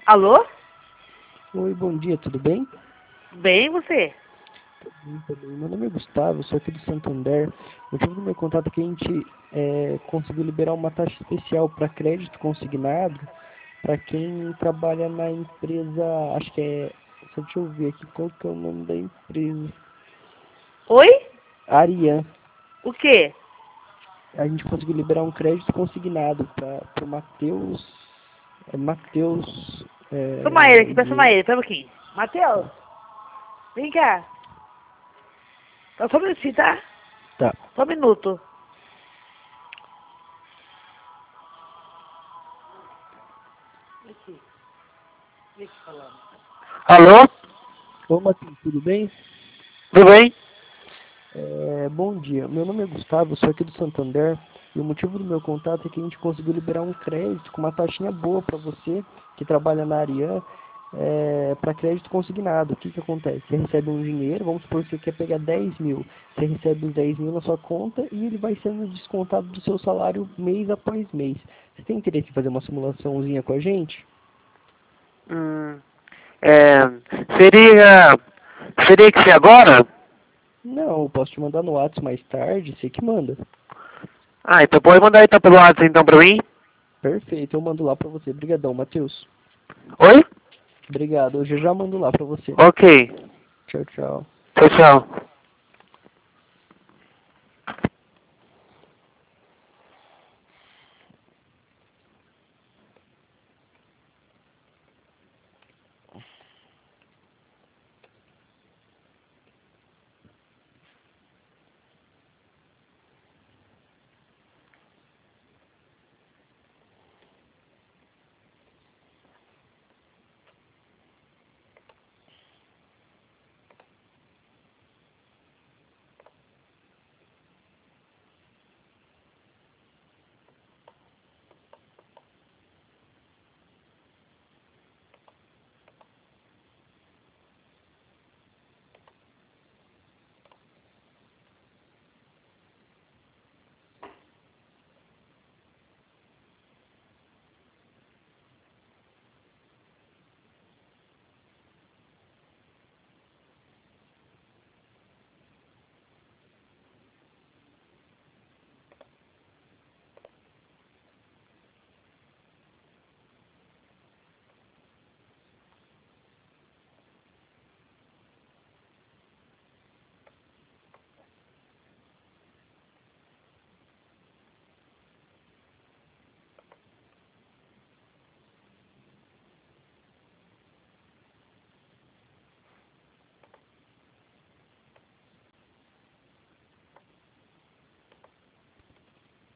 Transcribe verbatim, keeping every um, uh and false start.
Alô? Oi, bom dia, tudo bem? Bem, você? Tudo bem, tudo bem. Meu nome é Gustavo, sou aqui do Santander. O motivo do meu contato é que a gente é, conseguiu liberar uma taxa especial para crédito consignado para quem trabalha na empresa, acho que é, só deixa eu ver aqui qual que é o nome da empresa. Oi? Arian. O quê? A gente conseguiu liberar um crédito consignado para o Matheus, é Matheus, Chama ele é, aqui, pra chamar ele, pera um pouquinho. Matheus, vem cá. Tá só um minutinho, tá? tá. Só um minuto. Aqui. Vem aqui falando. Alô? Ô, Matheus, tudo bem? Tudo bem? É, bom dia, meu nome é Gustavo, sou aqui do Santander e o motivo do meu contato é que a gente conseguiu liberar um crédito com uma taxinha boa para você que trabalha na Arian é, para crédito consignado. O que que acontece? Você recebe um dinheiro, vamos supor que você quer pegar dez mil, você recebe os dez mil na sua conta e ele vai sendo descontado do seu salário mês após mês. Você tem interesse em fazer uma simulaçãozinha com a gente? Hum, é, seria, seria que ser agora? Não, eu posso te mandar no WhatsApp mais tarde, você que manda. Ah, então pode mandar então pelo WhatsApp então pra mim? Perfeito, eu mando lá para você. Obrigadão, Matheus. Oi? Obrigado, eu já já mando lá para você. Ok. Tchau, tchau. Tchau, tchau.